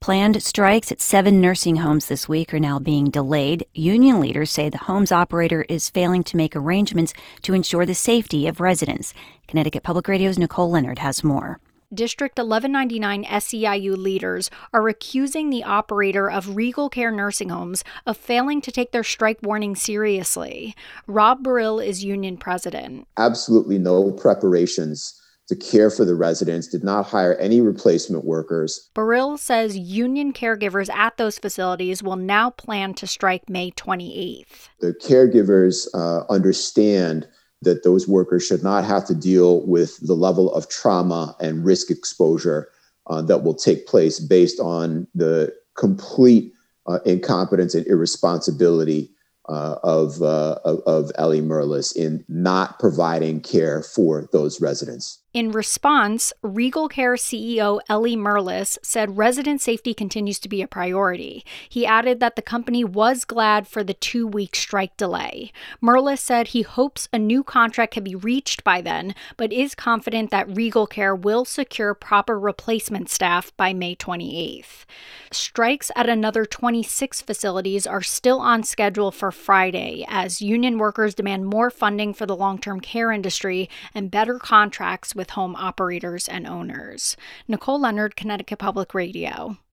Planned strikes at 7 nursing homes this week are now being delayed. Union leaders say the home's operator is failing to make arrangements to ensure the safety of residents. Connecticut Public Radio's Nicole Leonard has more. District 1199 SEIU leaders are accusing the operator of Regal Care nursing homes of failing to take their strike warning seriously. Rob Burrill is union president. Absolutely no preparations to care for the residents, did not hire any replacement workers. Burrill says union caregivers at those facilities will now plan to strike May 28th. The caregivers understand that those workers should not have to deal with the level of trauma and risk exposure that will take place based on the complete incompetence and irresponsibility of Ellie Merlis in not providing care for those residents. In response, Regal Care CEO Ellie Merlis said resident safety continues to be a priority. He added that the company was glad for the 2-week strike delay. Merlis said he hopes a new contract can be reached by then, but is confident that Regal Care will secure proper replacement staff by May 28th. Strikes at another 26 facilities are still on schedule for Friday as union workers demand more funding for the long-term care industry and better contracts with home operators and owners. Nicole Leonard, Connecticut Public Radio.